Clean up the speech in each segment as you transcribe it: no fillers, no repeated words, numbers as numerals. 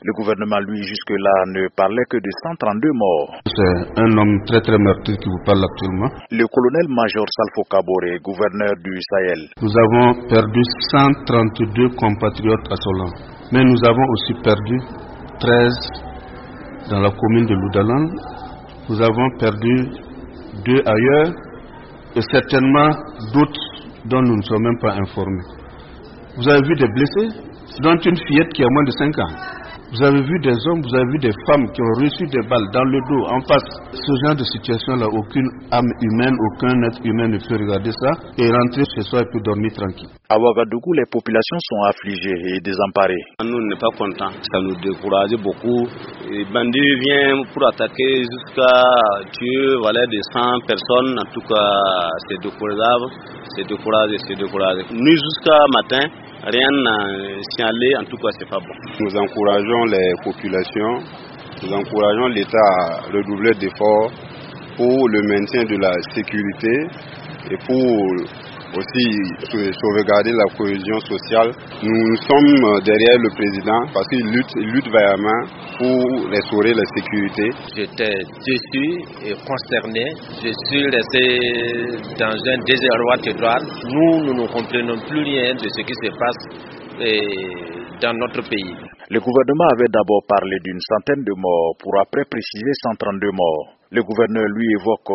Le gouvernement, lui, jusque-là, ne parlait que de 132 morts. C'est un homme très très meurtrier qui vous parle actuellement. Le colonel-major Salfo Kabore, gouverneur du Sahel. Nous avons perdu 132 compatriotes à Solan, mais nous avons aussi perdu 13 dans la commune de Loudalan. Nous avons perdu 2 ailleurs et certainement d'autres dont nous ne sommes même pas informés. Vous avez vu des blessés, dont une fillette qui a moins de 5 ans. Vous avez vu des hommes, vous avez vu des femmes qui ont reçu des balles dans le dos, en face. Ce genre de situation-là, aucune âme humaine, aucun être humain ne peut regarder ça et rentrer chez soi et puis dormir tranquille. À Ouagadougou, les populations sont affligées et désemparées. Nous, on n'est pas contents, ça nous décourage beaucoup. Les bandits viennent pour attaquer jusqu'à tuer des 100 personnes. En tout cas, c'est décourageant, c'est décourageant. Nous, jusqu'à matin, rien n'a signalé, en tout cas c'est pas bon. Nous encourageons les populations, nous encourageons l'État à redoubler d'efforts pour le maintien de la sécurité et pour aussi sauvegarder la cohésion sociale. Nous sommes derrière le président parce qu'il lutte vaillamment pour restaurer la sécurité. J'étais déçu et consterné. Je suis resté dans un désarroi total. Nous ne comprenons plus rien de ce qui se passe dans notre pays. Le gouvernement avait d'abord parlé d'une centaine de morts pour après préciser 132 morts. Le gouverneur, lui, évoque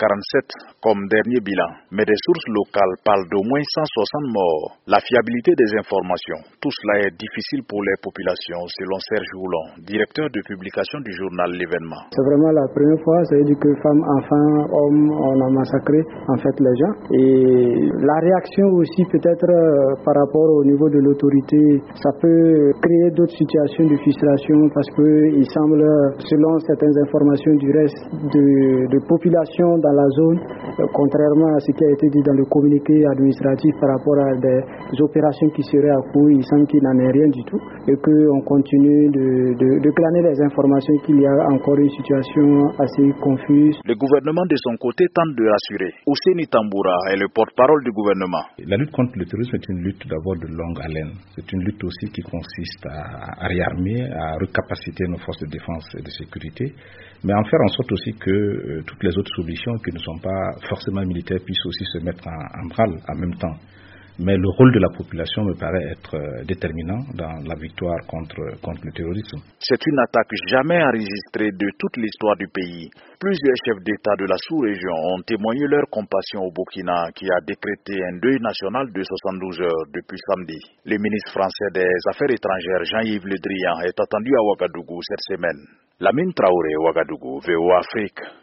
147 comme dernier bilan. Mais des sources locales parlent d'au moins 160 morts. La fiabilité des informations, tout cela est difficile pour les populations, selon Serge Houlon, directeur de publication du journal L'Événement. C'est vraiment la première fois, ça veut dire que femmes, enfants, hommes, on a massacré en fait les gens. Et la réaction aussi peut-être par rapport au niveau de l'autorité, ça peut créer d'autres situations de frustration parce qu'il semble, selon certaines informations du reste, de population dans la zone, contrairement à ce qui a été dit dans le communiqué administratif par rapport à des opérations qui seraient à court, il semble qu'il n'en est rien du tout et qu'on continue de glaner les informations qu'il y a encore une situation assez confuse. Le gouvernement de son côté tente de rassurer. Ousseini Tamboura est le porte-parole du gouvernement. La lutte contre le terrorisme est une lutte d'abord de longue haleine. C'est une lutte aussi qui consiste à réarmer, à recapaciter nos forces de défense et de sécurité, mais en faire en sorte aussi que toutes les autres solutions qui ne sont pas forcément militaires puissent aussi se mettre en branle en même temps. Mais le rôle de la population me paraît être déterminant dans la victoire contre le terrorisme. C'est une attaque jamais enregistrée de toute l'histoire du pays. Plusieurs chefs d'État de la sous-région ont témoigné leur compassion au Burkina qui a décrété un deuil national de 72 heures depuis samedi. Le ministre français des Affaires étrangères Jean-Yves Le Drian est attendu à Ouagadougou cette semaine. Lamine Traoré, Ouagadougou, VOA Afrique.